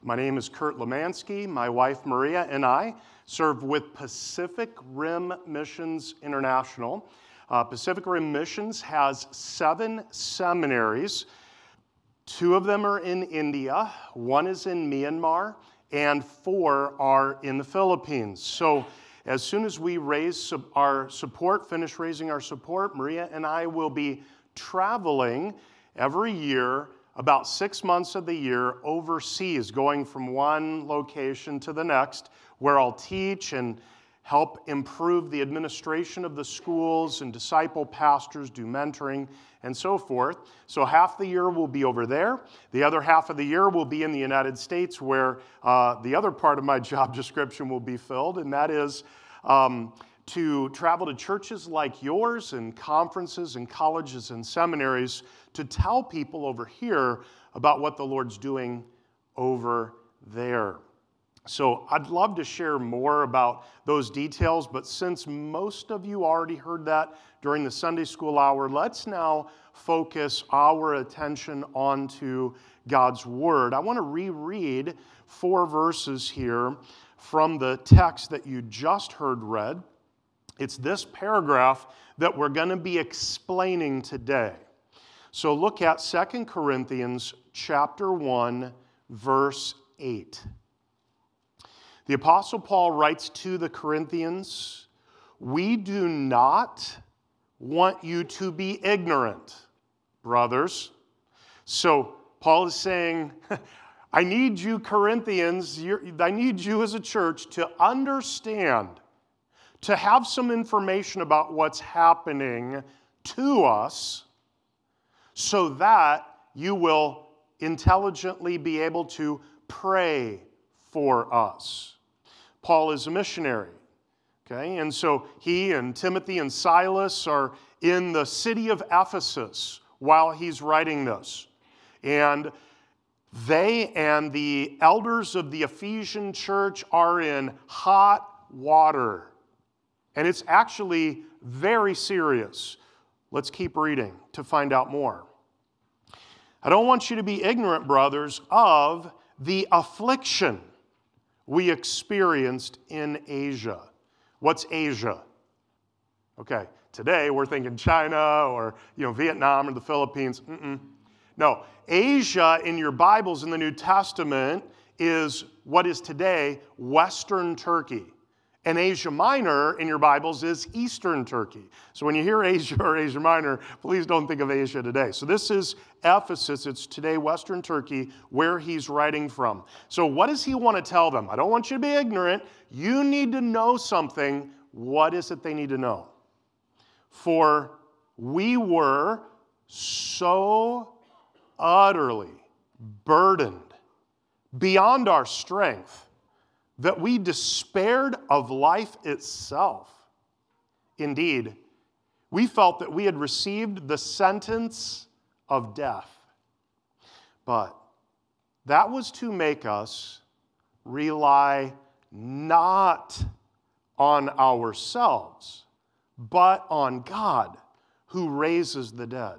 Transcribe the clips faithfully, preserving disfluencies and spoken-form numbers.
My name is Kurt Lemansky. My wife Maria and I serve with Pacific Rim Missions International. Uh, Pacific Rim Missions has seven seminaries. Two of them are in India, one is in Myanmar, and four are in the Philippines. So as soon as we raise our support, finish raising our support, Maria and I will be traveling every year, about six months of the year, overseas, going from one location to the next, where I'll teach and help improve the administration of the schools and disciple pastors, do mentoring, and so forth. So half the year will be over there. The other half of the year will be in the United States, where uh, the other part of my job description will be filled, and that is um, to travel to churches like yours and conferences and colleges and seminaries to tell people over here about what the Lord's doing over there. So I'd love to share more about those details, but since most of you already heard that during the Sunday school hour, let's now focus our attention onto God's Word. I want to reread four verses here from the text that you just heard read. It's this paragraph that we're going to be explaining today. So look at Second Corinthians chapter one, verse eight. The Apostle Paul writes to the Corinthians, "We do not want you to be ignorant, brothers." So Paul is saying, I need you Corinthians, I need you as a church to understand, to have some information about what's happening to us so that you will intelligently be able to pray for us. Paul is a missionary, okay? And so he and Timothy and Silas are in the city of Ephesus while he's writing this. And they and the elders of the Ephesian church are in hot water. And it's actually very serious. Let's keep reading to find out more. I don't want you to be ignorant, brothers, of the affliction we experienced in Asia. What's Asia? Okay, today we're thinking China or you know Vietnam or the Philippines. Mm-mm. No, Asia in your Bibles in the New Testament is what is today Western Turkey. And Asia Minor in your Bibles is Eastern Turkey. So when you hear Asia or Asia Minor, please don't think of Asia today. So this is Ephesus. It's today Western Turkey, where he's writing from. So what does he want to tell them? I don't want you to be ignorant. You need to know something. What is it they need to know? For we were so utterly burdened beyond our strength that we despaired of life itself. Indeed, we felt that we had received the sentence of death. But that was to make us rely not on ourselves, but on God, who raises the dead.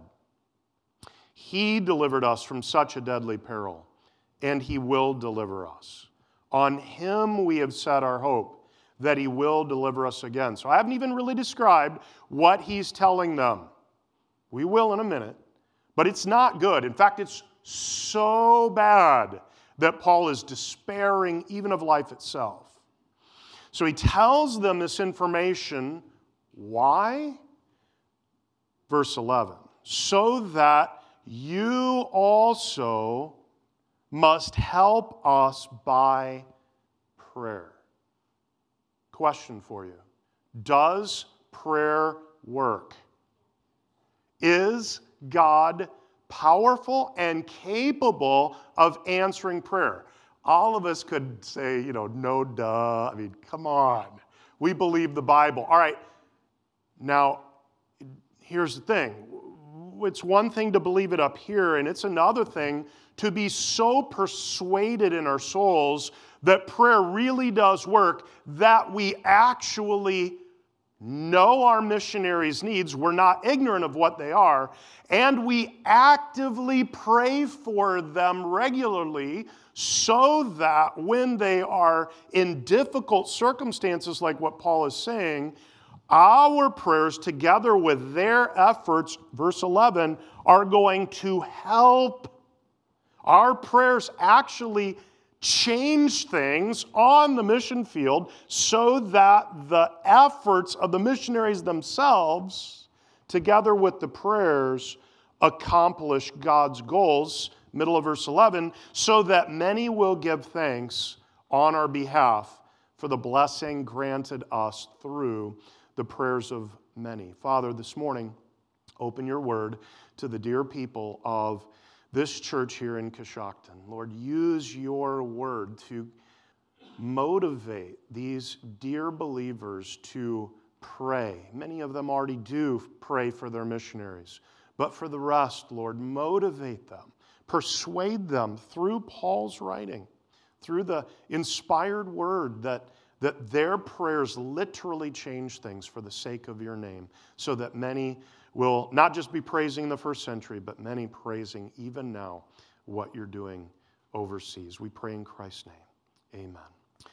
He delivered us from such a deadly peril, and he will deliver us. On him we have set our hope, that he will deliver us again. So I haven't even really described what he's telling them. We will in a minute. But it's not good. In fact, it's so bad that Paul is despairing even of life itself. So he tells them this information. Why? Verse eleven. So that you also must help us by prayer. Question for you. Does prayer work? Is God powerful and capable of answering prayer? All of us could say, you know, no duh. I mean, come on. We believe the Bible. All right. Now, here's the thing. It's one thing to believe it up here, and it's another thing to be so persuaded in our souls that prayer really does work that we actually know our missionaries' needs, we're not ignorant of what they are, and we actively pray for them regularly so that when they are in difficult circumstances like what Paul is saying, our prayers together with their efforts, verse eleven, are going to help. Our prayers actually change things on the mission field so that the efforts of the missionaries themselves, together with the prayers, accomplish God's goals, middle of verse eleven, so that many will give thanks on our behalf for the blessing granted us through the prayers of many. Father, this morning, open your word to the dear people of this church here in Coshocton. Lord, use your word to motivate these dear believers to pray. Many of them already do pray for their missionaries. But for the rest, Lord, motivate them. Persuade them through Paul's writing, through the inspired word, that, that their prayers literally change things for the sake of your name, so that many will not just be praising the first century, but many praising even now what you're doing overseas. We pray in Christ's name. Amen.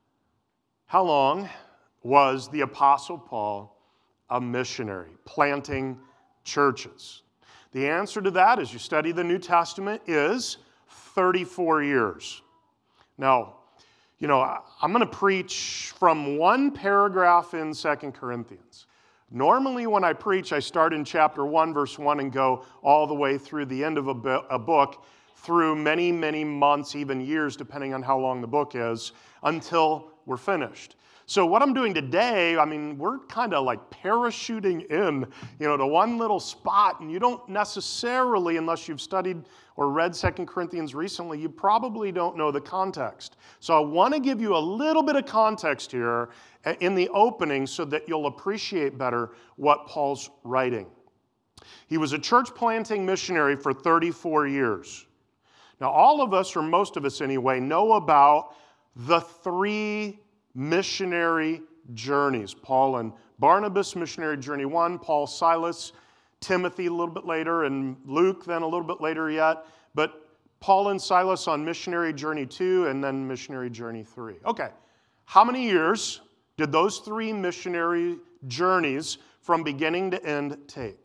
How long was the Apostle Paul a missionary, planting churches? The answer to that, as you study the New Testament, is thirty-four years. Now, you know, I'm going to preach from one paragraph in Second Corinthians. Normally when I preach, I start in chapter one, verse one, and go all the way through the end of a, bu- a book, through many, many months, even years, depending on how long the book is, until we're finished. So what I'm doing today, I mean, we're kind of like parachuting in, you know, to one little spot, and you don't necessarily, unless you've studied or read Second Corinthians recently, you probably don't know the context. So I want to give you a little bit of context here in the opening so that you'll appreciate better what Paul's writing. He was a church planting missionary for thirty-four years. Now, all of us, or most of us anyway, know about the three missionary journeys. Paul and Barnabas, missionary journey one, Paul, Silas, Timothy a little bit later, and Luke then a little bit later yet. But Paul and Silas on missionary journey two, and then missionary journey three. Okay, how many years did those three missionary journeys from beginning to end take?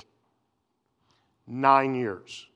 Nine years.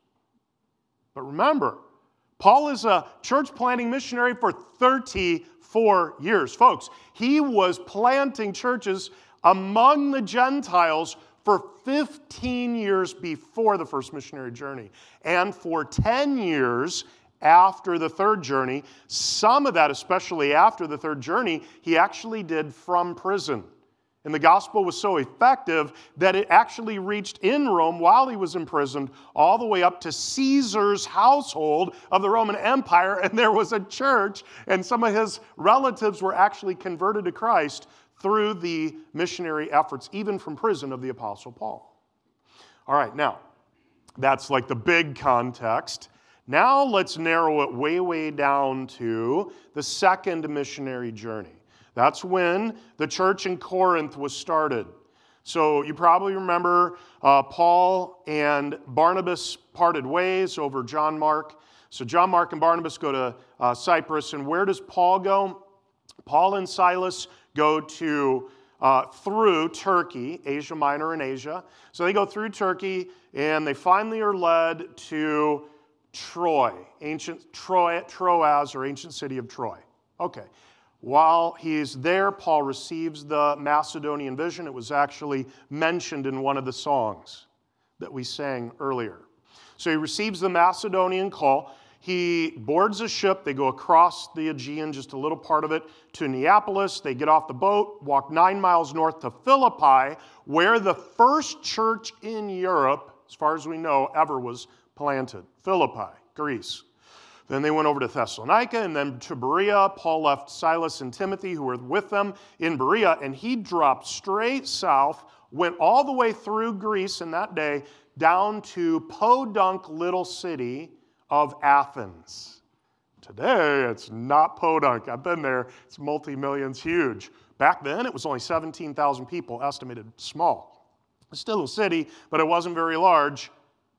But remember, Paul is a church planting missionary for thirty-four years. Folks, he was planting churches among the Gentiles for fifteen years before the first missionary journey, and for ten years after the third journey. Some of that, especially after the third journey, he actually did from prison. And the gospel was so effective that it actually reached in Rome while he was imprisoned all the way up to Caesar's household of the Roman Empire, and there was a church, and some of his relatives were actually converted to Christ through the missionary efforts, even from prison, of the Apostle Paul. All right, now, that's like the big context. Now let's narrow it way, way down to the second missionary journey. That's when the church in Corinth was started. So you probably remember uh, Paul and Barnabas parted ways over John Mark. So John Mark and Barnabas go to uh, Cyprus, and where does Paul go? Paul and Silas go to uh, through Turkey, Asia Minor and Asia. So they go through Turkey, and they finally are led to Troy, ancient Troy, Troas, or ancient city of Troy. Okay. While he's there, Paul receives the Macedonian vision. It was actually mentioned in one of the songs that we sang earlier. So he receives the Macedonian call. He boards a ship. They go across the Aegean, just a little part of it, to Neapolis. They get off the boat, walk nine miles north to Philippi, where the first church in Europe, as far as we know, ever was planted. Philippi, Greece. Then they went over to Thessalonica and then to Berea. Paul left Silas and Timothy, who were with them in Berea, and he dropped straight south, went all the way through Greece in that day, down to podunk little city of Athens. Today, it's not podunk. I've been there. It's multi-millions, huge. Back then, it was only seventeen thousand people, estimated small. It's still a city, but it wasn't very large.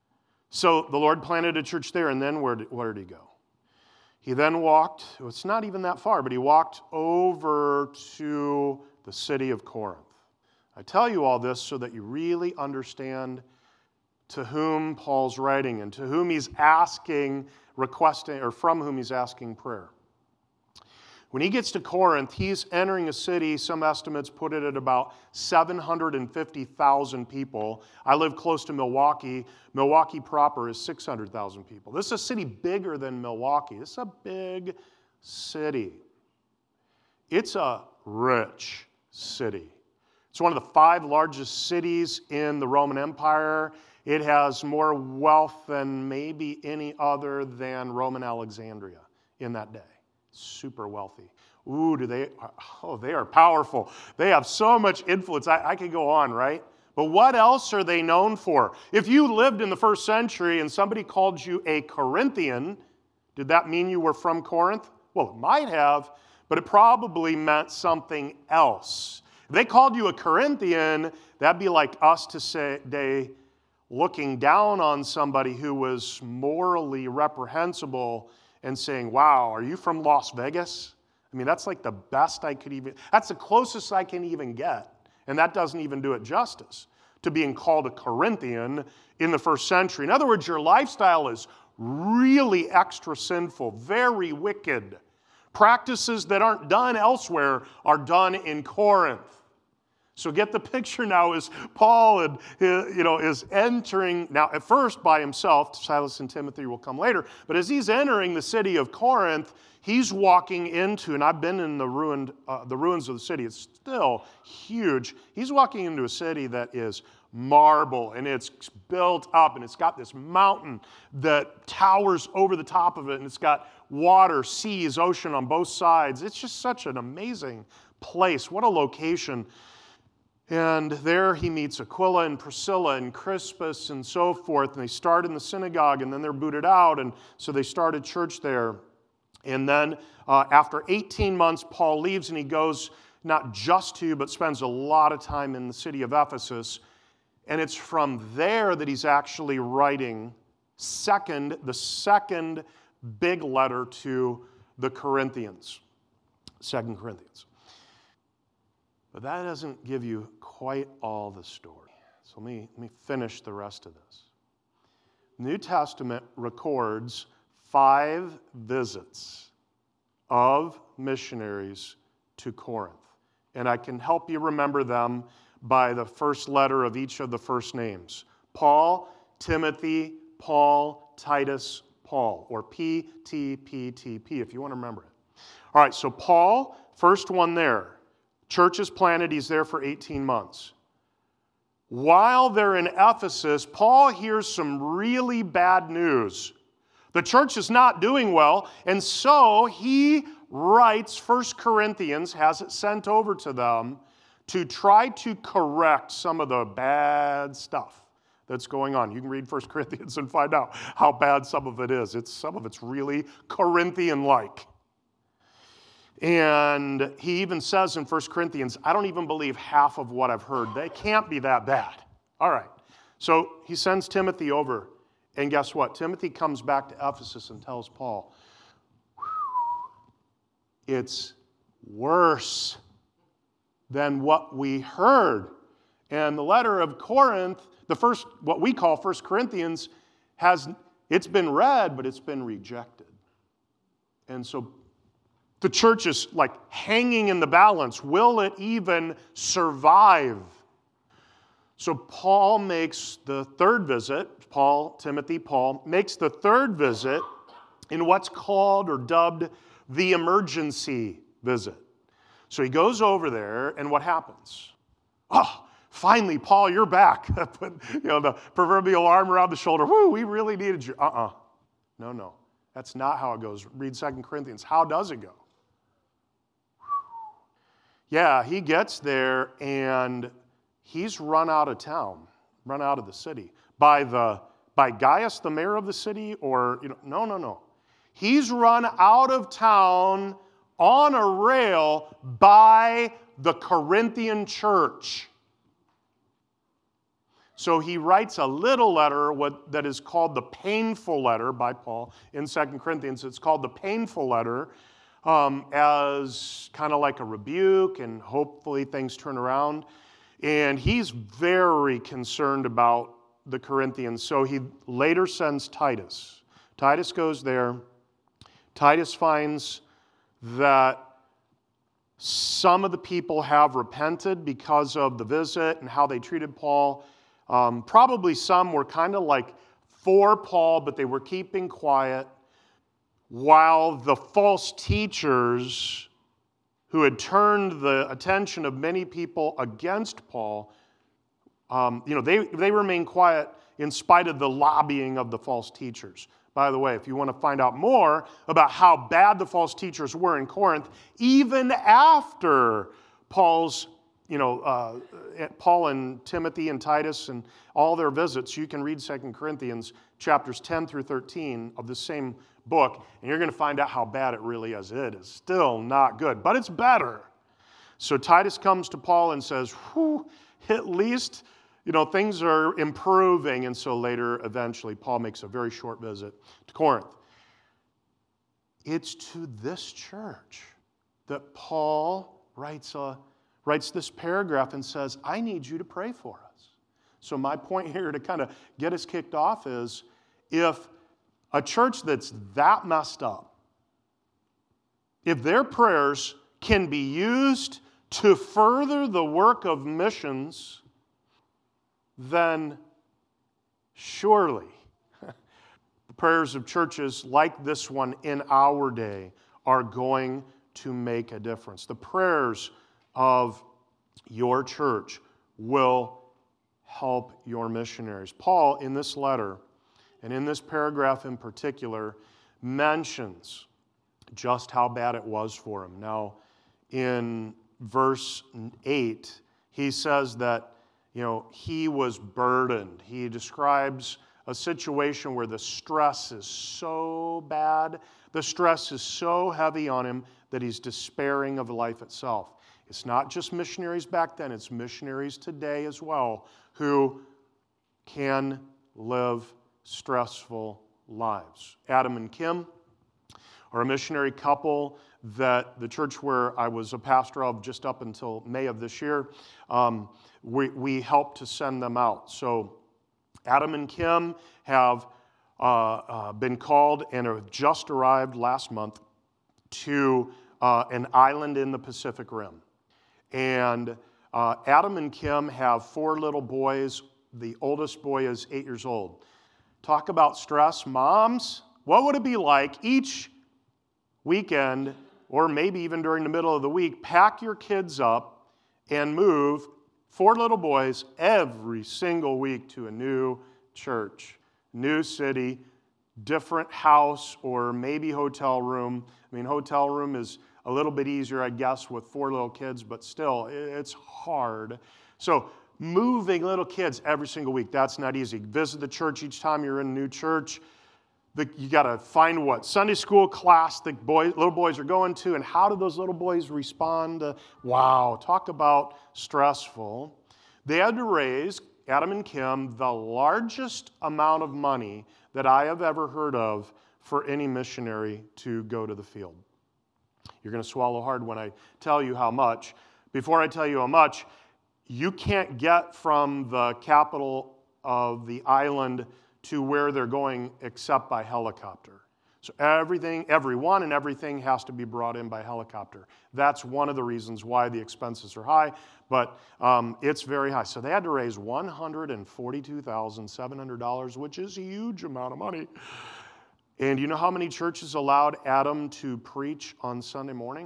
So the Lord planted a church there, and then where did, where did he go? He then walked, it's not even that far, but he walked over to the city of Corinth. I tell you all this so that you really understand to whom Paul's writing and to whom he's asking, requesting, or from whom he's asking prayer. When he gets to Corinth, he's entering a city, some estimates put it at about seven hundred fifty thousand people. I live close to Milwaukee. Milwaukee proper is six hundred thousand people. This is a city bigger than Milwaukee. This is a big city. It's a rich city. It's one of the five largest cities in the Roman Empire. It has more wealth than maybe any other than Roman Alexandria in that day. Super wealthy. Ooh, do they, oh, they are powerful. They have so much influence. I, I could go on, right? But what else are they known for? If you lived in the first century and somebody called you a Corinthian, did that mean you were from Corinth? Well, it might have, but it probably meant something else. If they called you a Corinthian, that'd be like us to say, they looking down on somebody who was morally reprehensible and saying, wow, are you from Las Vegas? I mean, that's like the best I could even, that's the closest I can even get. And that doesn't even do it justice to being called a Corinthian in the first century. In other words, your lifestyle is really extra sinful, very wicked. Practices that aren't done elsewhere are done in Corinth. So get the picture now as Paul and, you know, is entering, now at first by himself, Silas and Timothy will come later, but as he's entering the city of Corinth, he's walking into, and I've been in the ruined, uh, the ruins of the city, it's still huge. He's walking into a city that is marble, and it's built up, and it's got this mountain that towers over the top of it, and it's got water, seas, ocean on both sides. It's just such an amazing place. What a location. And there he meets Aquila and Priscilla and Crispus and so forth. And they start in the synagogue, and then they're booted out. And so they start a church there. And then uh, after eighteen months, Paul leaves, and he goes not just to, but spends a lot of time in the city of Ephesus. And it's from there that he's actually writing second, the second big letter to the Corinthians, Second Corinthians. But that doesn't give you quite all the story. So let me, let me finish the rest of this. The New Testament records five visits of missionaries to Corinth. And I can help you remember them by the first letter of each of the first names. Paul, Timothy, Paul, Titus, Paul, or P T P T P, if you want to remember it. All right, so Paul, first one there. Church is planted, he's there for eighteen months. While they're in Ephesus, Paul hears some really bad news. The church is not doing well, and so he writes First Corinthians, has it sent over to them to try to correct some of the bad stuff that's going on. You can read First Corinthians and find out how bad some of it is. It's, some of it's really Corinthian-like. And he even says in First Corinthians, I don't even believe half of what I've heard. They can't be that bad. All right. So he sends Timothy over. And guess what? Timothy comes back to Ephesus and tells Paul, it's worse than what we heard. And the letter of Corinth, the first, what we call First Corinthians, has, it's been read, but it's been rejected. And so the church is like hanging in the balance. Will it even survive? So Paul makes the third visit. Paul, Timothy, Paul makes the third visit in what's called or dubbed the emergency visit. So he goes over there, and what happens? Oh, finally, Paul, you're back. Put, you know, the proverbial arm around the shoulder. Woo, we really needed you. Uh-uh. No, no. That's not how it goes. Read Second Corinthians. How does it go? Yeah, he gets there, and he's run out of town, run out of the city by the by Gaius, the mayor of the city, or you know, no, no, no. He's run out of town on a rail by the Corinthian church. So he writes a little letter what, that is called the painful letter by Paul in Second Corinthians. It's called the painful letter um, as kind of like a rebuke, and hopefully things turn around. And he's very concerned about the Corinthians. So he later sends Titus. Titus goes there. Titus finds that some of the people have repented because of the visit and how they treated Paul. Um, probably some were kind of like for Paul, but they were keeping quiet, while the false teachers who had turned the attention of many people against Paul, um, you know, they, they remained quiet in spite of the lobbying of the false teachers. By the way, if you want to find out more about how bad the false teachers were in Corinth, even after Paul's You know, uh, Paul and Timothy and Titus and all their visits, you can read Second Corinthians chapters ten through thirteen of the same book, and you're going to find out how bad it really is. It is still not good, but it's better. So Titus comes to Paul and says, whew, at least, you know, things are improving. And so later, eventually, Paul makes a very short visit to Corinth. It's to this church that Paul writes a writes this paragraph and says, I need you to pray for us. So my point here to kind of get us kicked off is, if a church that's that messed up, if their prayers can be used to further the work of missions, then surely the prayers of churches like this one in our day are going to make a difference. The prayers of your church will help your missionaries. Paul, in this letter, and in this paragraph in particular, mentions just how bad it was for him. Now, in verse eight, he says that, you know, he was burdened. He describes a situation where the stress is so bad, the stress is so heavy on him that he's despairing of life itself. It's not just missionaries back then, it's missionaries today as well who can live stressful lives. Adam and Kim are a missionary couple that the church where I was a pastor of just up until May of this year, um, we, we helped to send them out. So Adam and Kim have uh, uh, been called and have just arrived last month to uh, an island in the Pacific Rim. And uh, Adam and Kim have four little boys. The oldest boy is eight years old. Talk about stress. Moms, what would it be like each weekend, or maybe even during the middle of the week, pack your kids up and move four little boys every single week to a new church, new city, different house, or maybe hotel room. I mean, hotel room is a little bit easier, I guess, with four little kids, but still, it's hard. So moving little kids every single week, that's not easy. Visit the church each time you're in a new church. The, you got to find what Sunday school class the boy, little boys are going to, and how do those little boys respond? To, wow, talk about stressful. They had to raise, Adam and Kim, the largest amount of money that I have ever heard of for any missionary to go to the field. You're going to swallow hard when I tell you how much. Before I tell you how much, you can't get from the capital of the island to where they're going except by helicopter. So everything, everyone and everything has to be brought in by helicopter. That's one of the reasons why the expenses are high, but um, it's very high. So they had to raise one hundred forty-two thousand seven hundred dollars, which is a huge amount of money. And you know how many churches allowed Adam to preach on Sunday morning?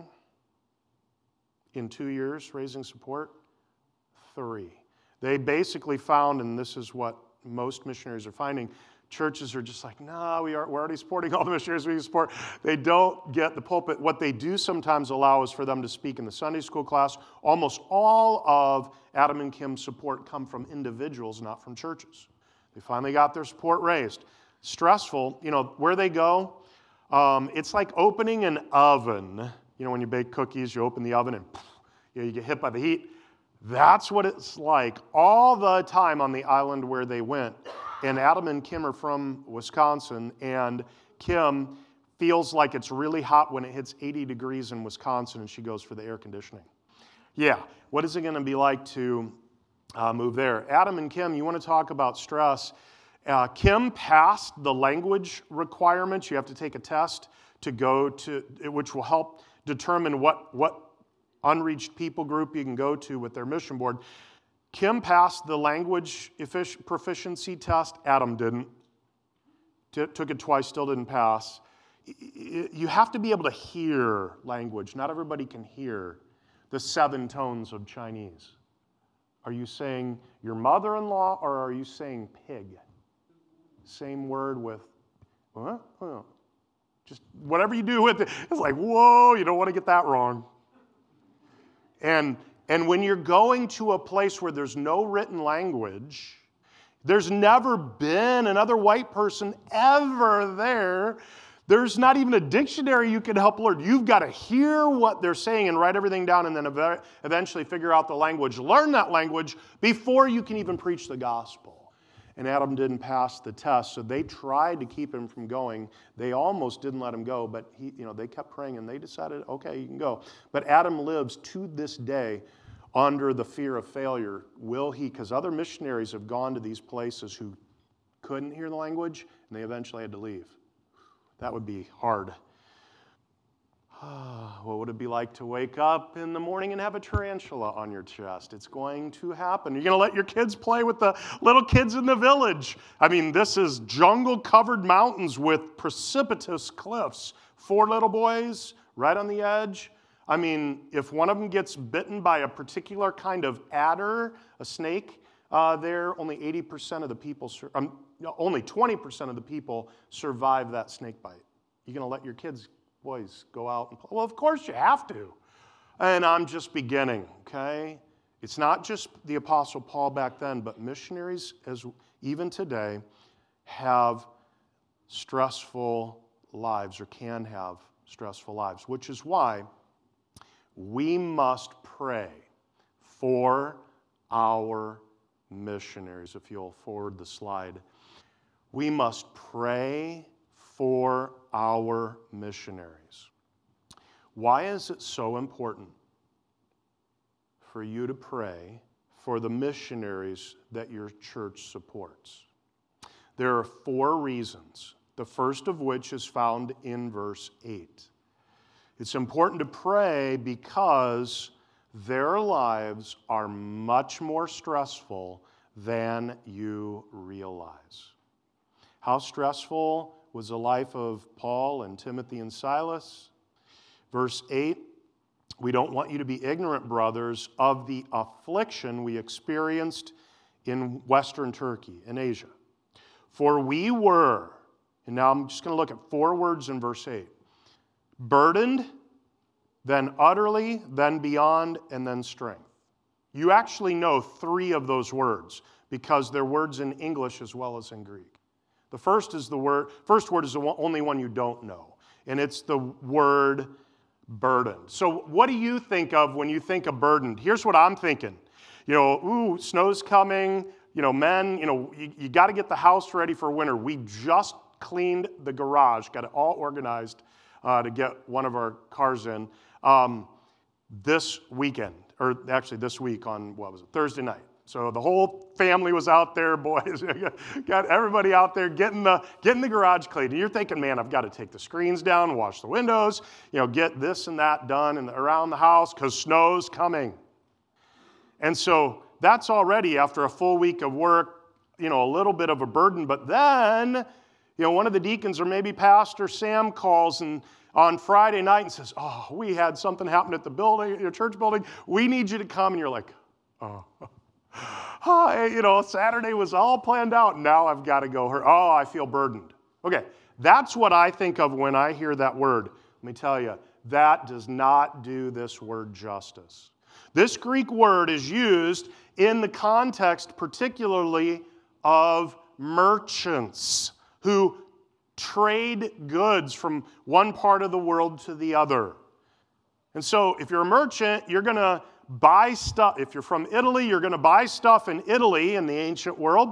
In two years, raising support? Three. They basically found, and this is what most missionaries are finding, churches are just like, no, we are, we're already supporting all the missionaries we support. They don't get the pulpit. What they do sometimes allow is for them to speak in the Sunday school class. Almost all of Adam and Kim's support come from individuals, not from churches. They finally got their support raised. Stressful, you know, where they go, Um, it's like opening an oven. You know, when you bake cookies, you open the oven and you know, you get hit by the heat. That's what it's like all the time on the island where they went. And Adam and Kim are from Wisconsin, and Kim feels like it's really hot when it hits eighty degrees in Wisconsin, and she goes for the air conditioning. Yeah, what is it going to be like to uh, move there? Adam and Kim, you want to talk about stress. Uh, Kim passed the language requirements. You have to take a test to go to, which will help determine what, what unreached people group you can go to with their mission board. Kim passed the language proficiency test. Adam didn't. T- took it twice, still didn't pass. You have to be able to hear language. Not everybody can hear the seven tones of Chinese. Are you saying your mother-in-law or are you saying pig? Same word with, huh? Huh. Just whatever you do with it, it's like, whoa, you don't want to get that wrong. And, and when you're going to a place where there's no written language, there's never been another white person ever there, there's not even a dictionary you can help learn. You've got to hear what they're saying and write everything down and then ev- eventually figure out the language, learn that language before you can even preach the gospel. And Adam didn't pass the test, so they tried to keep him from going. They almost didn't let him go, but he, you know, they kept praying and they decided, okay, you can go. But Adam lives to this day under the fear of failure. Will he? Because other missionaries have gone to these places who couldn't hear the language, and they eventually had to leave. That would be hard. What would it be like to wake up in the morning and have a tarantula on your chest? It's going to happen. You're going to let your kids play with the little kids in the village. I mean, this is jungle-covered mountains with precipitous cliffs. Four little boys right on the edge. I mean, if one of them gets bitten by a particular kind of adder, a snake, uh, there, only eighty percent of the people, sur- um, only twenty percent of the people survive that snake bite. You're going to let your kids, boys, go out and play? Well, of course you have to. And I'm just beginning, okay? It's not just the Apostle Paul back then, but missionaries, as even today, have stressful lives or can have stressful lives, which is why we must pray for our missionaries. If you'll forward the slide. We must pray for our missionaries. Why is it so important for you to pray for the missionaries that your church supports? There are four reasons, the first of which is found in verse eight. It's important to pray because their lives are much more stressful than you realize. How stressful was the life of Paul and Timothy and Silas? Verse eight, we don't want you to be ignorant, brothers, of the affliction we experienced in Western Turkey, in Asia. For we were, and now I'm just going to look at four words in verse eight, burdened, then utterly, then beyond, and then strength. You actually know three of those words because they're words in English as well as in Greek. The first is the word, first word is the only one you don't know, and it's the word burdened. So what do you think of when you think of burdened? Here's what I'm thinking. You know, ooh, snow's coming. You know, men, you know, you, you got to get the house ready for winter. We just cleaned the garage, got it all organized uh, to get one of our cars in um, this weekend, or actually this week on, what was it, Thursday night. So the whole family was out there, boys, got everybody out there getting the getting the garage cleaned. And you're thinking, man, I've got to take the screens down, wash the windows, you know, get this and that done and around the house because snow's coming. And so that's already, after a full week of work, you know, a little bit of a burden. But then, you know, one of the deacons or maybe Pastor Sam calls and on Friday night and says, oh, we had something happen at the building, your church building. We need you to come. And you're like, oh. Oh, you know, Saturday was all planned out. Now I've got to go. Oh, I feel burdened. Okay, that's what I think of when I hear that word. Let me tell you, that does not do this word justice. This Greek word is used in the context particularly of merchants who trade goods from one part of the world to the other. And so if you're a merchant, you're going to buy stuff. If you're from Italy, you're going to buy stuff in Italy in the ancient world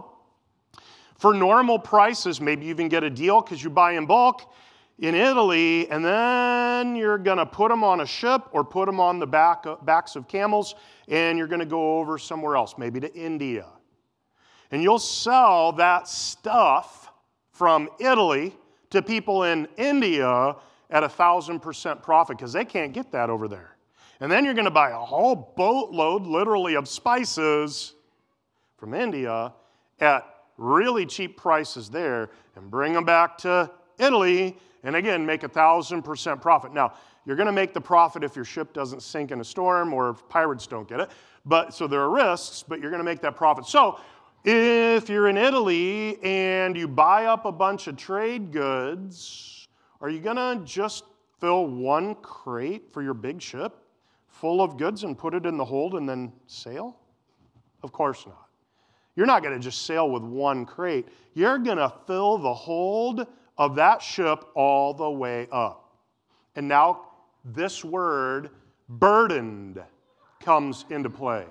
for normal prices. Maybe you even get a deal because you buy in bulk in Italy, and then you're going to put them on a ship or put them on the back, backs of camels, and you're going to go over somewhere else, maybe to India. And you'll sell that stuff from Italy to people in India at a thousand percent profit because they can't get that over there. And then you're going to buy a whole boatload, literally, of spices from India at really cheap prices there and bring them back to Italy and again make a thousand percent profit. Now, you're going to make the profit if your ship doesn't sink in a storm or if pirates don't get it. But so there are risks, but you're going to make that profit. So if you're in Italy and you buy up a bunch of trade goods, are you going to just fill one crate for your big ship full of goods and put it in the hold and then sail? Of course not. You're not going to just sail with one crate. You're going to fill the hold of that ship all the way up. And now this word, burdened, comes into play.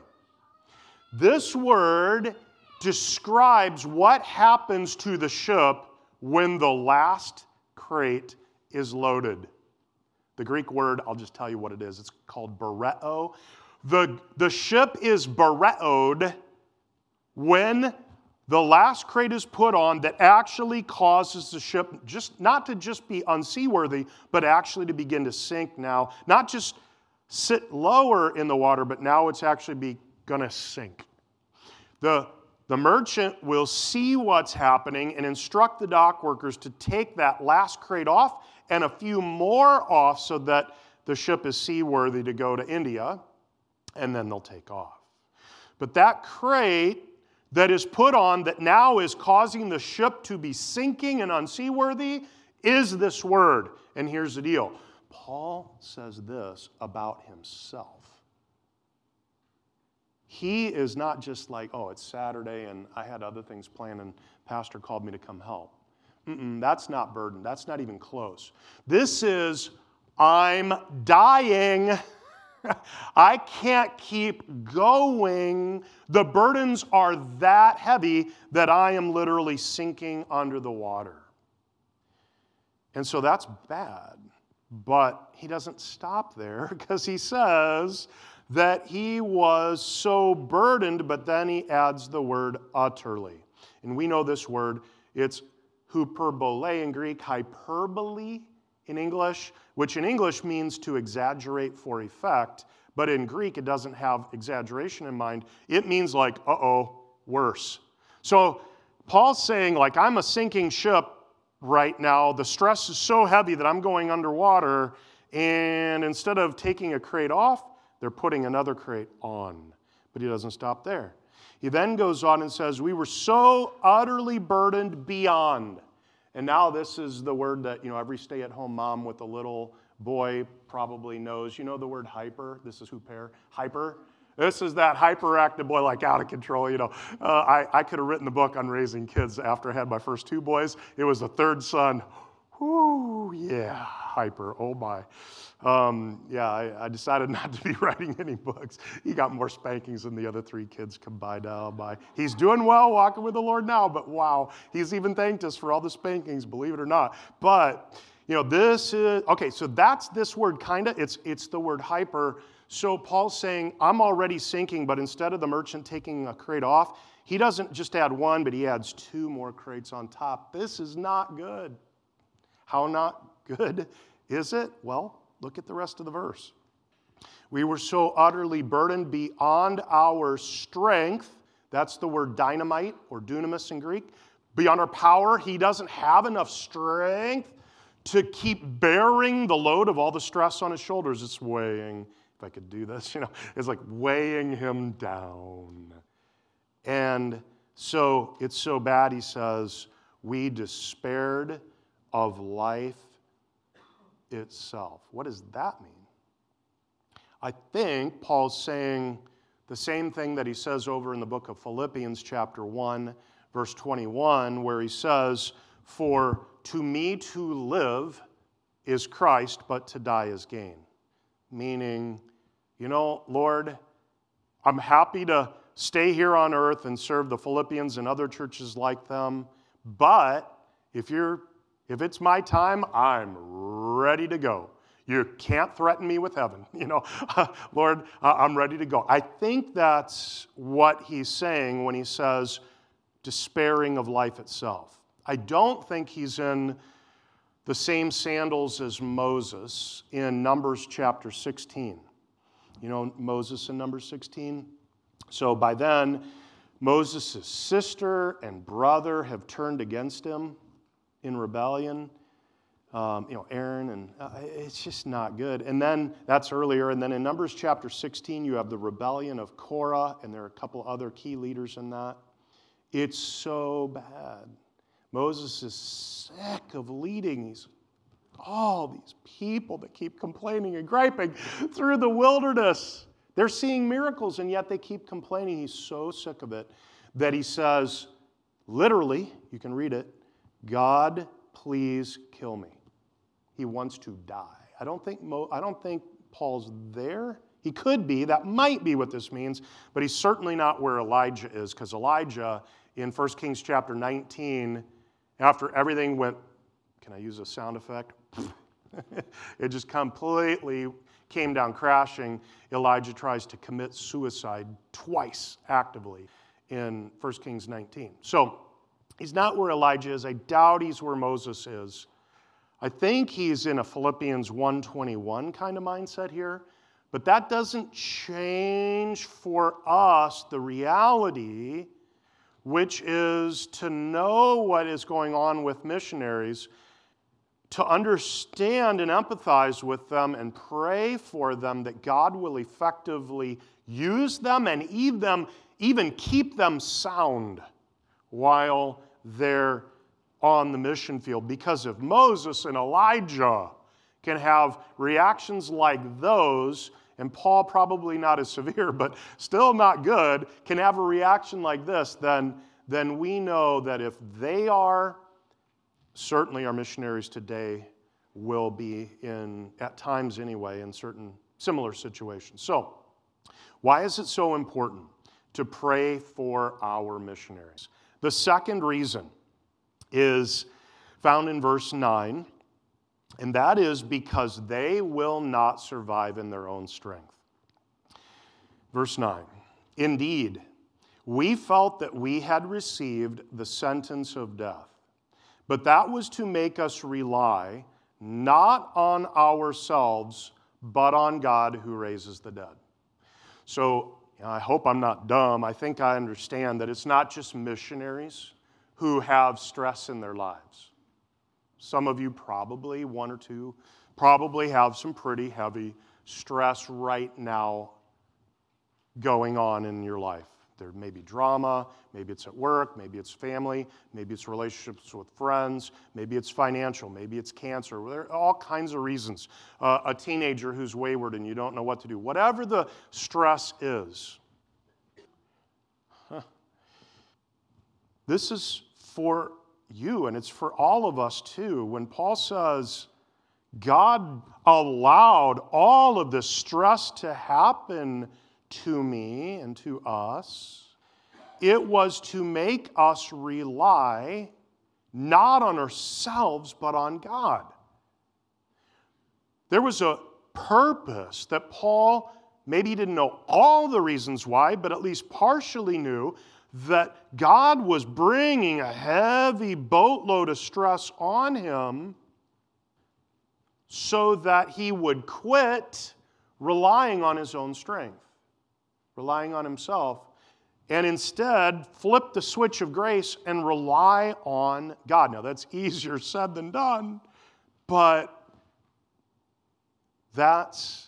This word describes what happens to the ship when the last crate is loaded. The Greek word, I'll just tell you what it is. It's called bareo. The, the ship is bareoed when the last crate is put on that actually causes the ship just not to just be unseaworthy, but actually to begin to sink now. Not just sit lower in the water, but now it's actually be, gonna sink. The, the merchant will see what's happening and instruct the dock workers to take that last crate off and a few more off so that the ship is seaworthy to go to India, and then they'll take off. But that crate that is put on that now is causing the ship to be sinking and unseaworthy is this word. And here's the deal. Paul says this about himself. He is not just like, oh, it's Saturday and I had other things planned and pastor called me to come help. Mm-mm, that's not burden. That's not even close. This is, I'm dying. I can't keep going. The burdens are that heavy that I am literally sinking under the water. And so that's bad. But he doesn't stop there because he says that he was so burdened, but then he adds the word utterly. And we know this word. It's hyperbole in Greek, hyperbole in English, which in English means to exaggerate for effect, but in Greek it doesn't have exaggeration in mind. It means like, uh-oh, worse. So Paul's saying, like, I'm a sinking ship right now. The stress is so heavy that I'm going underwater, and instead of taking a crate off, they're putting another crate on. But he doesn't stop there. He then goes on and says, we were so utterly burdened beyond. And now this is the word that, you know, every stay-at-home mom with a little boy probably knows. You know the word hyper? This is huper. Hyper. This is that hyperactive boy, like out of control, you know. Uh, I, I could have written the book on raising kids after I had my first two boys. It was the third son. Whoo, yeah, hyper, oh my. Um, yeah, I, I decided not to be writing any books. He got more spankings than the other three kids combined. Oh my. He's doing well, walking with the Lord now, but wow, he's even thanked us for all the spankings, believe it or not. But, you know, this is, okay, so that's this word, kind of, it's, it's the word hyper. So Paul's saying, I'm already sinking, but instead of the merchant taking a crate off, he doesn't just add one, but he adds two more crates on top. This is not good. How not good is it? Well, look at the rest of the verse. We were so utterly burdened beyond our strength. That's the word dynamite or dunamis in Greek. Beyond our power, he doesn't have enough strength to keep bearing the load of all the stress on his shoulders. It's weighing, if I could do this, you know, it's like weighing him down. And so it's so bad, he says, we despaired of life itself. What does that mean? I think Paul's saying the same thing that he says over in the book of Philippians chapter one, verse twenty-one, where he says, for to me to live is Christ, but to die is gain. Meaning, you know, Lord, I'm happy to stay here on earth and serve the Philippians and other churches like them, but if you're if it's my time, I'm ready to go. You can't threaten me with heaven. You know, Lord, I'm ready to go. I think that's what he's saying when he says despairing of life itself. I don't think he's in the same sandals as Moses in Numbers chapter sixteen. You know Moses in Numbers sixteen? So by then, Moses' sister and brother have turned against him in rebellion. Um, you know, Aaron, and uh, it's just not good. And then, that's earlier, and then in Numbers chapter sixteen, you have the rebellion of Korah, and there are a couple other key leaders in that. It's so bad. Moses is sick of leading these, all these people that keep complaining and griping through the wilderness. They're seeing miracles, and yet they keep complaining. He's so sick of it that he says, literally, you can read it, God, please kill me. He wants to die. I don't think Mo, I don't think Paul's there. He could be. That might be what this means, but he's certainly not where Elijah is, because Elijah, in First Kings chapter nineteen, after everything went, can I use a sound effect? It just completely came down crashing. Elijah tries to commit suicide twice actively in First Kings nineteen. So he's not where Elijah is. I doubt he's where Moses is. I think he's in a Philippians one twenty-one kind of mindset here. But that doesn't change for us the reality, which is to know what is going on with missionaries, to understand and empathize with them and pray for them that God will effectively use them and even keep them sound while they're on the mission field. Because if Moses and Elijah can have reactions like those, and Paul probably not as severe, but still not good, can have a reaction like this, then, then we know that if they are, certainly our missionaries today will be in, at times anyway, in certain similar situations. So, why is it so important to pray for our missionaries? The second reason is found in verse nine, and that is because they will not survive in their own strength. Verse nine, indeed, we felt that we had received the sentence of death, but that was to make us rely not on ourselves, but on God who raises the dead. So, you know, I hope I'm not dumb. I think I understand that it's not just missionaries who have stress in their lives. Some of you probably, one or two, probably have some pretty heavy stress right now going on in your life. There may be drama, maybe it's at work, maybe it's family, maybe it's relationships with friends, maybe it's financial, maybe it's cancer. There are all kinds of reasons. Uh, a teenager who's wayward and you don't know what to do. Whatever the stress is, huh. This is for you, and it's for all of us too. When Paul says, God allowed all of this stress to happen to me and to us, it was to make us rely not on ourselves, but on God. There was a purpose that Paul, maybe he didn't know all the reasons why, but at least partially knew that God was bringing a heavy boatload of stress on him so that he would quit relying on his own strength, relying on himself, and instead flip the switch of grace and rely on God. Now, that's easier said than done, but that's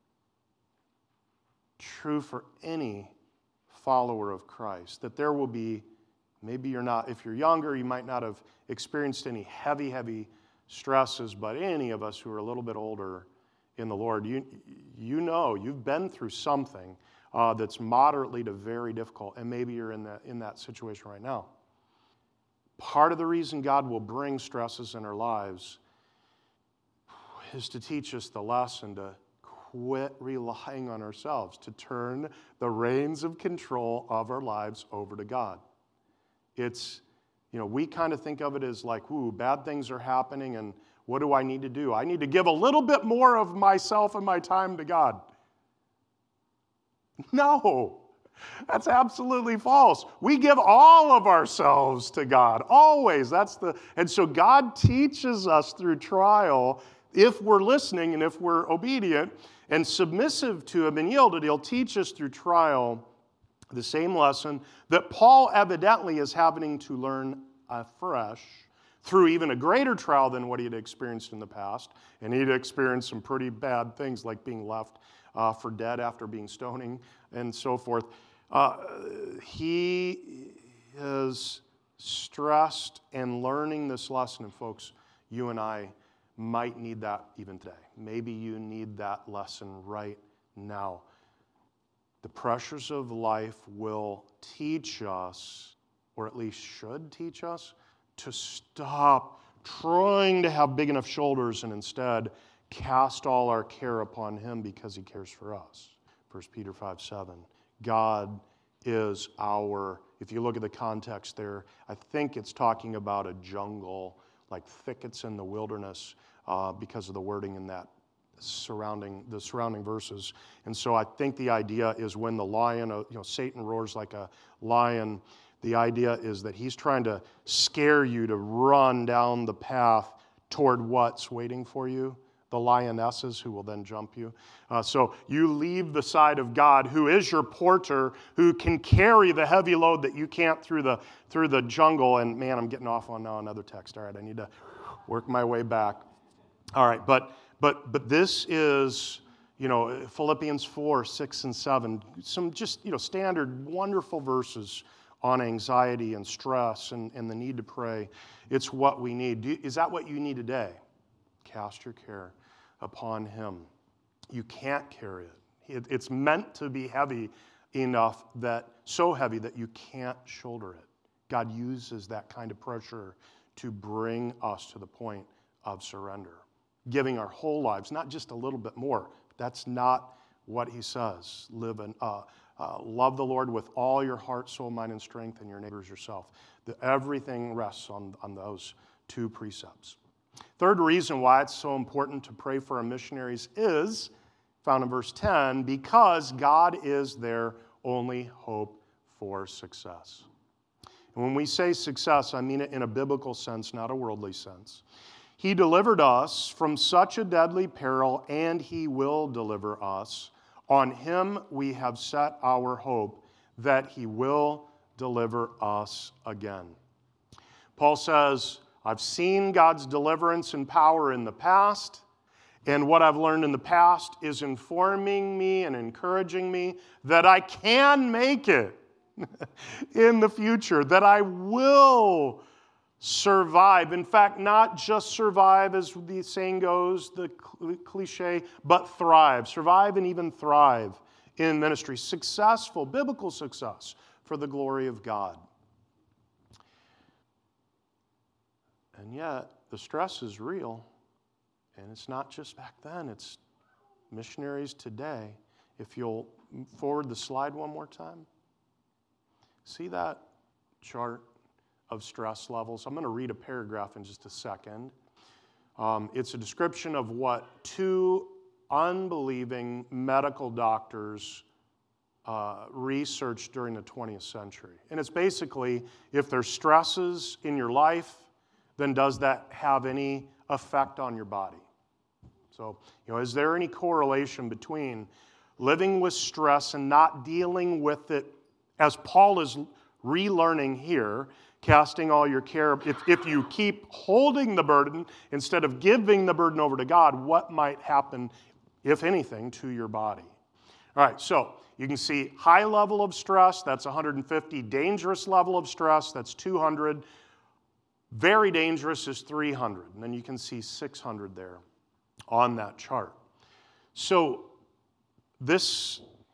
true for any follower of Christ, that there will be, maybe you're not, if you're younger, you might not have experienced any heavy, heavy stresses, but any of us who are a little bit older in the Lord, you, you know, you've been through something uh, that's moderately to very difficult, and maybe you're in that, in that situation right now. part of the reason God will bring stresses in our lives is to teach us the lesson to quit relying on ourselves, to turn the reins of control of our lives over to God. It's, you know, we kind of think of it as like, ooh, bad things are happening, and what do I need to do? I need to give a little bit more of myself and my time to God. No, that's absolutely false. We give all of ourselves to God, always. That's the, and so God teaches us through trial, if we're listening and if we're obedient and submissive to Him and yielded, He'll teach us through trial the same lesson that Paul evidently is having to learn afresh through even a greater trial than what he had experienced in the past. And he'd experienced some pretty bad things like being left uh, for dead after being stoning and so forth. Uh, he is stressed and learning this lesson. And folks, you and I might need that even today. Maybe you need that lesson right now. The pressures of life will teach us, or at least should teach us, to stop trying to have big enough shoulders and instead cast all our care upon Him because He cares for us. First Peter five seven. God is our, if you look at the context there, I think it's talking about a jungle, like thickets in the wilderness, uh, because of the wording in that surrounding the surrounding verses. And so I think the idea is when the lion, you know, Satan roars like a lion, the idea is that he's trying to scare you to run down the path toward what's waiting for you, the lionesses who will then jump you. Uh, so you leave the side of God, who is your porter, who can carry the heavy load that you can't through the through the jungle. And man, I'm getting off on now another text. All right, I need to work my way back. All right, but but but this is, you know, Philippians four, six, and seven. Some just, you know, standard, wonderful verses on anxiety and stress and, and the need to pray. It's what we need. Do, is that what you need today? Cast your care upon Him. You can't carry it. it. It's meant to be heavy enough that, so heavy that you can't shoulder it. God uses that kind of pressure to bring us to the point of surrender. Giving our whole lives, not just a little bit more. That's not what He says. Live and uh, uh, love the Lord with all your heart, soul, mind, and strength, and your neighbors yourself. The, everything rests on, on those two precepts. Third reason why it's so important to pray for our missionaries is found in verse ten, because God is their only hope for success. And when we say success, I mean it in a biblical sense, not a worldly sense. He delivered us from such a deadly peril, and He will deliver us. On Him we have set our hope that He will deliver us again. Paul says, I've seen God's deliverance and power in the past, and what I've learned in the past is informing me and encouraging me that I can make it in the future, that I will survive. In fact, not just survive, as the saying goes, the cliche, but thrive. Survive and even thrive in ministry. Successful, biblical success for the glory of God. And yet, the stress is real. And it's not just back then, it's missionaries today. If you'll forward the slide one more time. See that chart of stress levels? I'm going to read a paragraph in just a second. Um, it's a description of what two unbelieving medical doctors uh, researched during the twentieth century. And it's basically, if there's stresses in your life, then does that have any effect on your body? So, you know, is there any correlation between living with stress and not dealing with it, as Paul is relearning here, casting all your care? If, if you keep holding the burden instead of giving the burden over to God, what might happen, if anything, to your body? All right, so you can see high level of stress, that's one hundred fifty. Dangerous level of stress, that's two hundred. Very dangerous is three hundred. And then you can see six hundred there on that chart. So this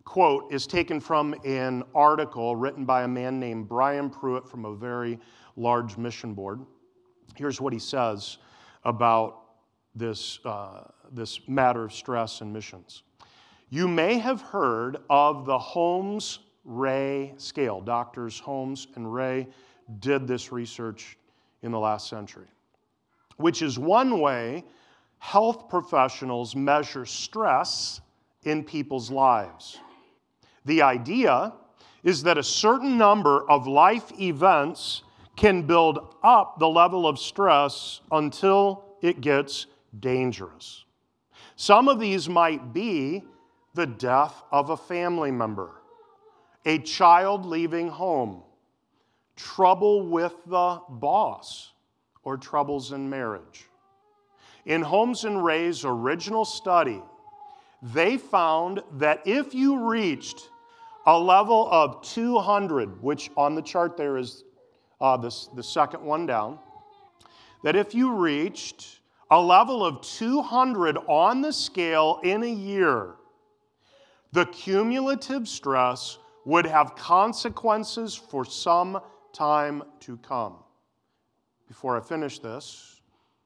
quote is taken from an article written by a man named Brian Pruitt from a very large mission board. Here's what he says about this, uh, this matter of stress and missions. You may have heard of the Holmes-Rahe scale. Doctors Holmes and Rahe did this research in the last century, which is one way health professionals measure stress in people's lives. The idea is that a certain number of life events can build up the level of stress until it gets dangerous. Some of these might be the death of a family member, a child leaving home, trouble with the boss, or troubles in marriage. In Holmes and Rahe's original study, they found that if you reached a level of two hundred, which on the chart there is uh, this, the second one down, that if you reached a level of two hundred on the scale in a year, the cumulative stress would have consequences for some time to come. Before I finish this,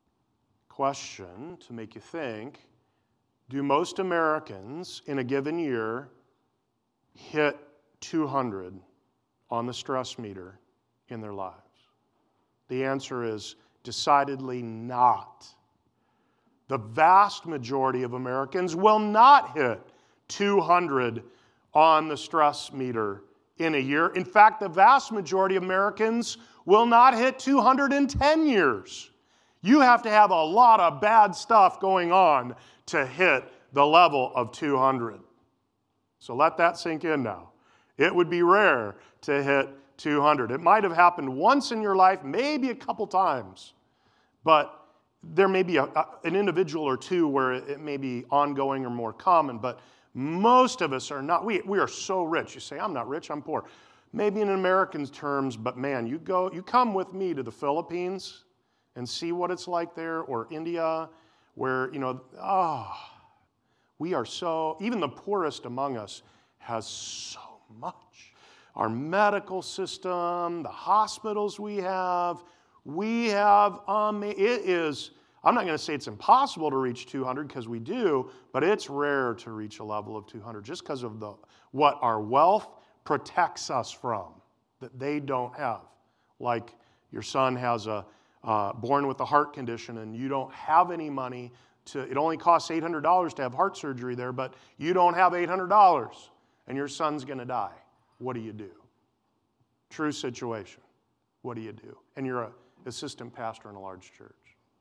question to make you think, do most Americans in a given year hit two hundred on the stress meter in their lives? The answer is decidedly not. The vast majority of Americans will not hit two hundred on the stress meter in a year. In fact, the vast majority of Americans will not hit two hundred in ten years. You have to have a lot of bad stuff going on to hit the level of two hundred. So let that sink in now. It would be rare to hit two hundred. It might have happened once in your life, maybe a couple times, but there may be a, an individual or two where it may be ongoing or more common, but most of us are not. We, we are so rich. You say, I'm not rich, I'm poor. Maybe in American terms, but man, you go, you come with me to the Philippines and see what it's like there, or India, where, you know, ah, oh, we are so, even the poorest among us has so much. Our medical system, the hospitals we have, we have, um, it is, I'm not going to say it's impossible to reach two hundred because we do, but it's rare to reach a level of two hundred just because of the what our wealth protects us from that they don't have. Like your son has a uh, born with a heart condition and you don't have any money to, it only costs eight hundred dollars to have heart surgery there, but you don't have eight hundred dollars and your son's going to die. What do you do? True situation. What do you do? And you're an assistant pastor in a large church.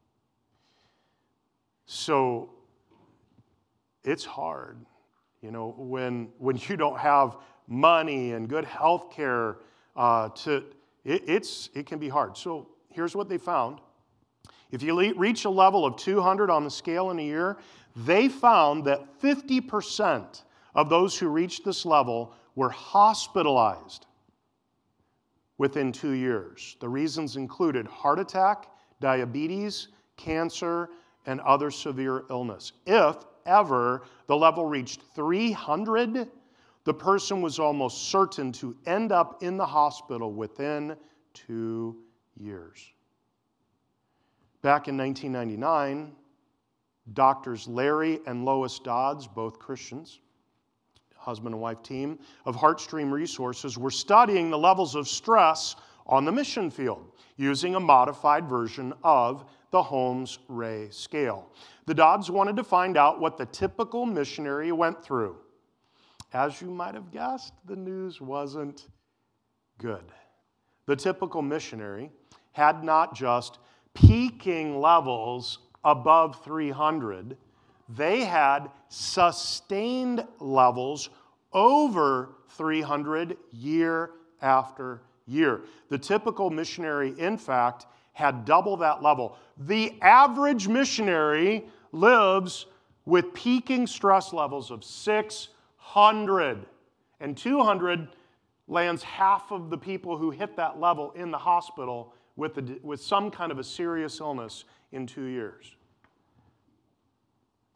So it's hard, you know, when when you don't have money and good health care. Uh, to it, it's it can be hard. So here's what they found: if you le- reach a level of two hundred on the scale in a year, they found that fifty percent of those who reached this level were hospitalized within two years. The reasons included heart attack, diabetes, cancer, and other severe illness. If ever the level reached three hundred, the person was almost certain to end up in the hospital within two years. Back in nineteen ninety-nine, doctors Larry and Lois Dodds, both Christians, husband and wife team of Heartstream Resources, were studying the levels of stress on the mission field using a modified version of the Holmes-Rahe scale. The Dodds wanted to find out what the typical missionary went through. As you might have guessed, the news wasn't good. The typical missionary had not just peaking levels above three hundred, they had sustained levels over three hundred year after year. The typical missionary, in fact, had double that level. The average missionary lives with peaking stress levels of six hundred, and two hundred lands half of the people who hit that level in the hospital with, a, with some kind of a serious illness in two years.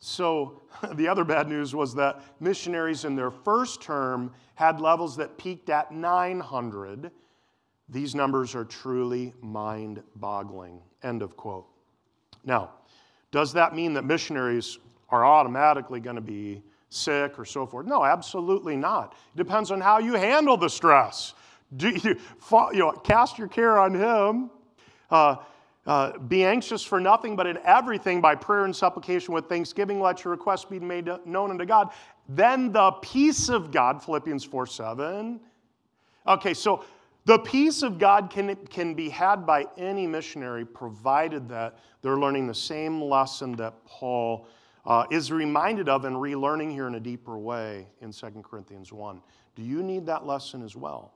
So the other bad news was that missionaries in their first term had levels that peaked at nine hundred. These numbers are truly mind-boggling. End of quote. Now, does that mean that missionaries are automatically going to be sick or so forth? No, absolutely not. It depends on how you handle the stress. Do you, you know, cast your care on Him. Uh, uh, be anxious for nothing, but in everything by prayer and supplication with thanksgiving, let your requests be made known unto God. Then the peace of God, Philippians four seven. Okay, so the peace of God can, can be had by any missionary, provided that they're learning the same lesson that Paul uh, is reminded of and relearning here in a deeper way in Second Corinthians one. Do you need that lesson as well?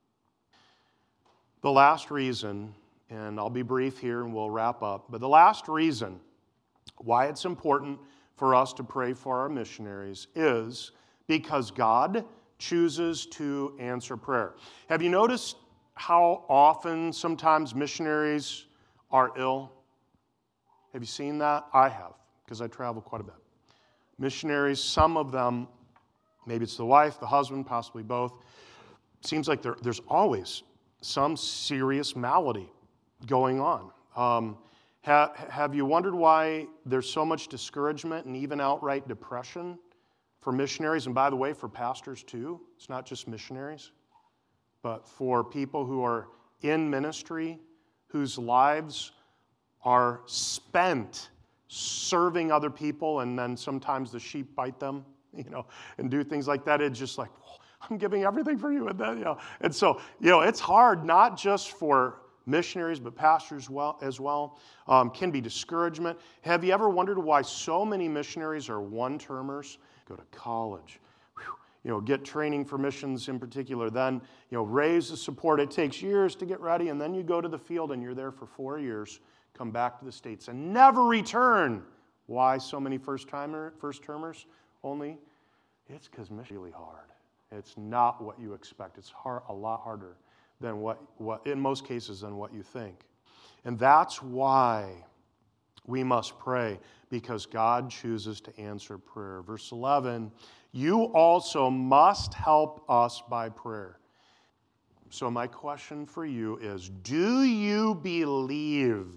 The last reason, and I'll be brief here and we'll wrap up, but the last reason why it's important for us to pray for our missionaries is because God chooses to answer prayer. Have you noticed how often sometimes missionaries are ill? Have you seen that? I have, because I travel quite a bit. Missionaries, some of them, maybe it's the wife, the husband, possibly both, seems like there, there's always some serious malady going on. Um, ha, have you wondered why there's so much discouragement and even outright depression for missionaries? And by the way, for pastors too. It's not just missionaries, but for people who are in ministry, whose lives are spent serving other people, and then sometimes the sheep bite them, you know, and do things like that. It's just like, I'm giving everything for you. And then, you know, and so, you know, it's hard not just for missionaries, but pastors well, as well. Um, can be discouragement. Have you ever wondered why so many missionaries are one-termers? Go to college, whew, you know, get training for missions in particular, then, you know, raise the support. It takes years to get ready, and then you go to the field and you're there for four years, come back to the States, and never return. Why so many first-timer, first-termers only? It's because missions is really hard. It's not what you expect. It's hard, a lot harder than what, what, in most cases, than what you think. And that's why we must pray, because God chooses to answer prayer. Verse eleven, you also must help us by prayer. So my question for you is, do you believe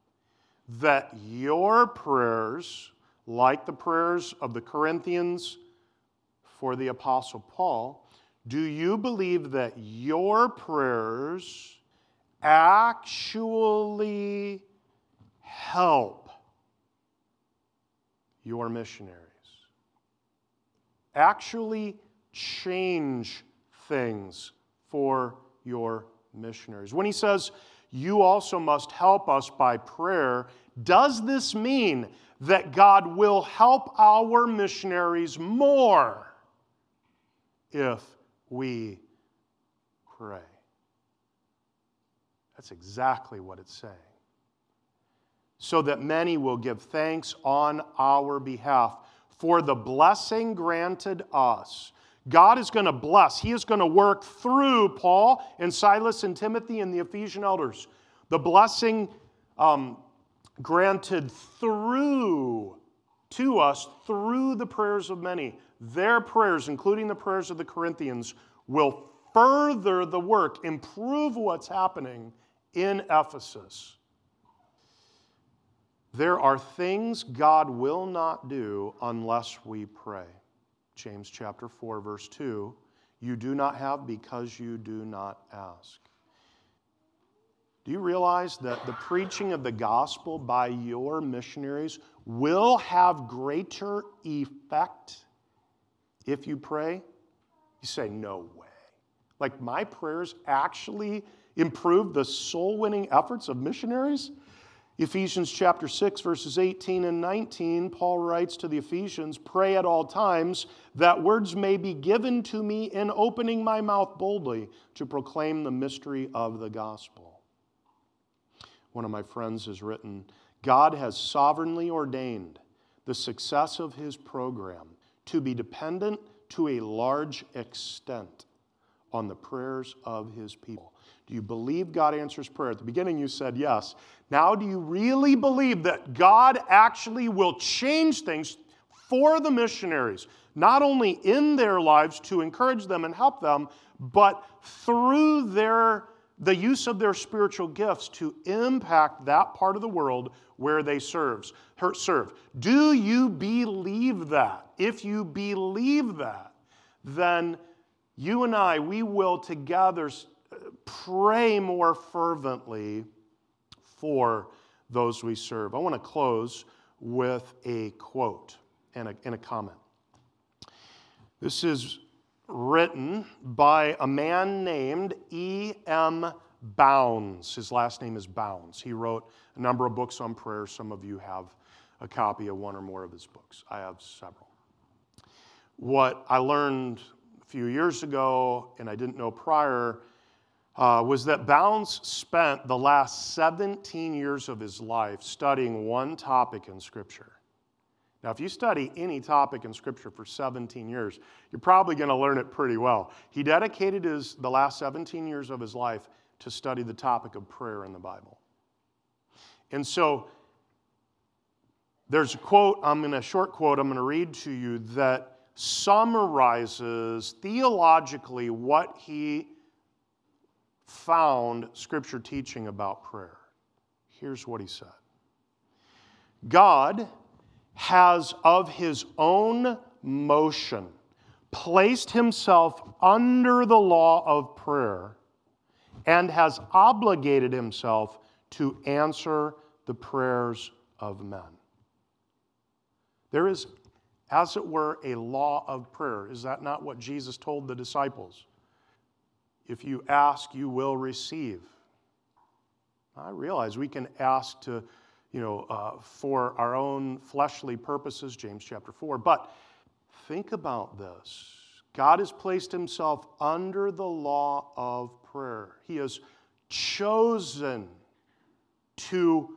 that your prayers, like the prayers of the Corinthians for the Apostle Paul, do you believe that your prayers actually help your missionaries? Actually change things for your missionaries. When he says, you also must help us by prayer, does this mean that God will help our missionaries more if we pray? That's exactly what it's saying. So that many will give thanks on our behalf for the blessing granted us. God is going to bless. He is going to work through Paul and Silas and Timothy and the Ephesian elders. The blessing um, granted through to us through the prayers of many. Their prayers, including the prayers of the Corinthians, will further the work, improve what's happening in Ephesus. There are things God will not do unless we pray. James chapter four, verse two, you do not have because you do not ask. Do you realize that the preaching of the gospel by your missionaries will have greater effect if you pray? You say, no way. Like my prayers actually improve the soul-winning efforts of missionaries? Ephesians chapter six, verses eighteen and nineteen, Paul writes to the Ephesians, pray at all times that words may be given to me in opening my mouth boldly to proclaim the mystery of the gospel. One of my friends has written, God has sovereignly ordained the success of his program to be dependent to a large extent on the prayers of his people. Do you believe God answers prayer? At the beginning you said yes. Now do you really believe that God actually will change things for the missionaries, not only in their lives to encourage them and help them, but through their, the use of their spiritual gifts to impact that part of the world where they serve. serve. Do you believe that? If you believe that, then you and I, we will together pray more fervently for those we serve. I want to close with a quote and a, and a comment. This is written by a man named E M Bounds. His last name is Bounds. He wrote a number of books on prayer. Some of you have a copy of one or more of his books. I have several. What I learned a few years ago, and I didn't know prior, uh, was that Bounds spent the last seventeen years of his life studying one topic in Scripture. Now, if you study any topic in Scripture for seventeen years, you're probably going to learn it pretty well. He dedicated his, the last seventeen years of his life to study the topic of prayer in the Bible. And so, there's a quote, I'm going to, a short quote I'm going to read to you that summarizes theologically what he found Scripture teaching about prayer. Here's what he said. God has of his own motion placed himself under the law of prayer and has obligated himself to answer the prayers of men. There is, as it were, a law of prayer. Is that not what Jesus told the disciples? If you ask, you will receive. I realize we can ask to, you know, uh, for our own fleshly purposes, James chapter four, but think about this. God has placed himself under the law of prayer. He has chosen to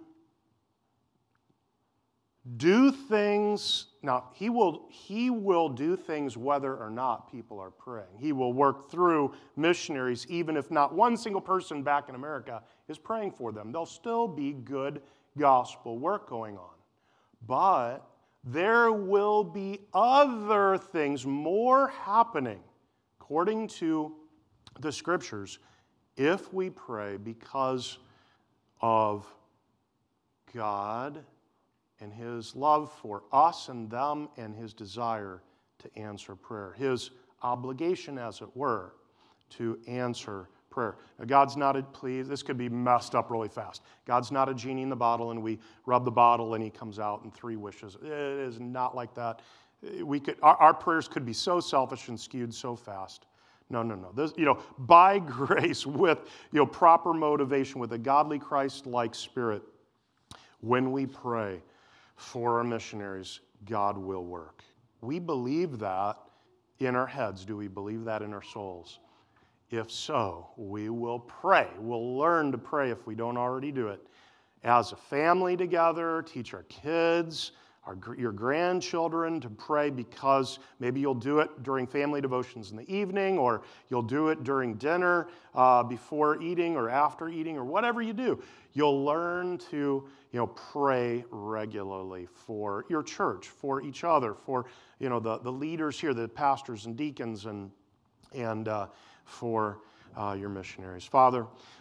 do things. Now, he will, he will do things whether or not people are praying. He will work through missionaries, even if not one single person back in America is praying for them. There'll still be good gospel work going on. But there will be other things more happening, according to the Scriptures, if we pray because of God and his love for us and them and his desire to answer prayer. His obligation, as it were, to answer prayer. Now, God's not a, please, this could be messed up really fast. God's not a genie in the bottle and we rub the bottle and he comes out in three wishes. It is not like that. We could, our, our prayers could be so selfish and skewed so fast. No, no, no. This, you know, by grace, with, you know, proper motivation, with a godly Christ-like spirit, when we pray for our missionaries, God will work. We believe that in our heads. Do we believe that in our souls? If so, we will pray. We'll learn to pray if we don't already do it. As a family together, teach our kids, our, your grandchildren to pray, because maybe you'll do it during family devotions in the evening, or you'll do it during dinner, uh, before eating or after eating, or whatever you do. You'll learn to, you know, pray regularly for your church, for each other, for, you know, the, the leaders here, the pastors and deacons, and, and uh, for uh, your missionaries. Father,